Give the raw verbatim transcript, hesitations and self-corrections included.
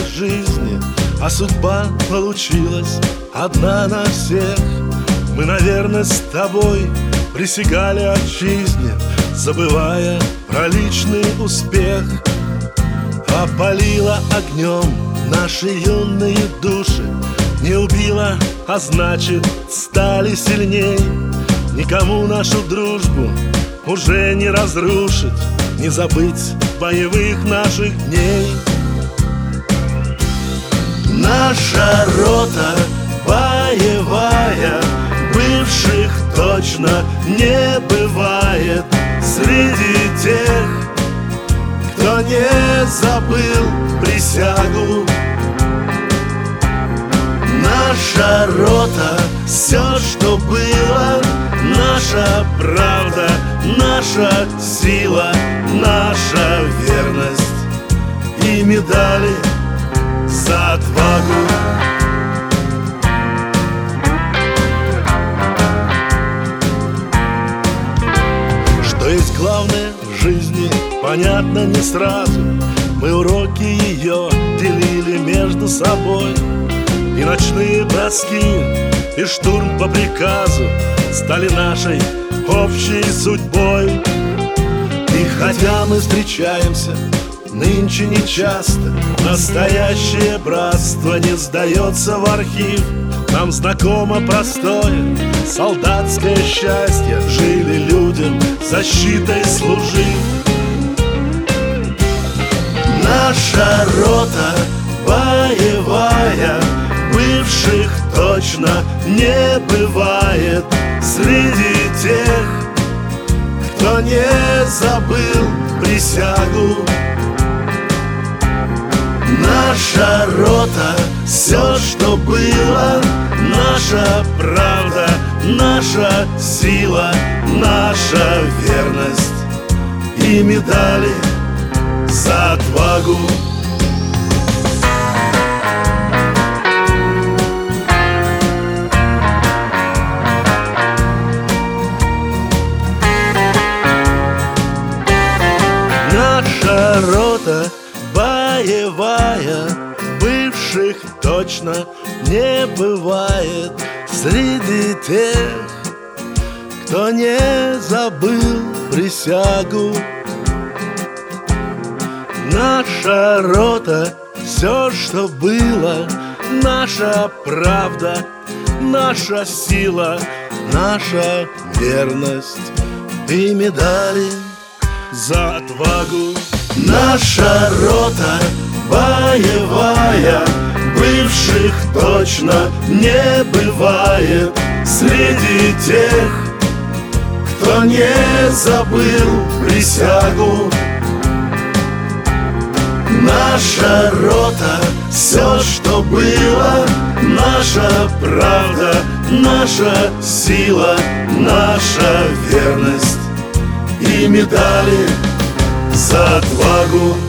жизни, а судьба получилась одна на всех. Мы, наверное, с тобой присягали отчизне, забывая про личный успех. Опалила огнем наши юные души, не убила, а значит, стали сильней. Никому нашу дружбу уже не разрушить, не забыть боевых наших дней. Наша рота боевая, бывших точно не бывает. Среди тех, кто не забыл присягу, наша рота, все, что было, наша правда, наша сила, наша верность и медали за отвагу. Что есть главное в жизни, понятно не сразу. Мы уроки ее делили между собой, и ночные броски, и штурм по приказу стали нашей общей судьбой. И хотя мы встречаемся нынче нечасто, настоящее братство не сдается в архив. Нам знакомо простое солдатское счастье, жили людям защитой служив. Наша рота боевая, бывших точно не бывает. Среди тех, кто не забыл присягу, наша рота, все, что было, наша правда, наша сила, наша верность и медали за отвагу. Наша рота боевая, бывших точно не бывает. Среди тех, кто не забыл присягу, наша рота, все, что было, наша правда, наша сила, наша верность и медали за отвагу. Наша рота боевая, бывших точно не бывает. Среди тех, кто не забыл присягу, наша рота, все, что было, наша правда, наша сила, наша верность и медали за отвагу.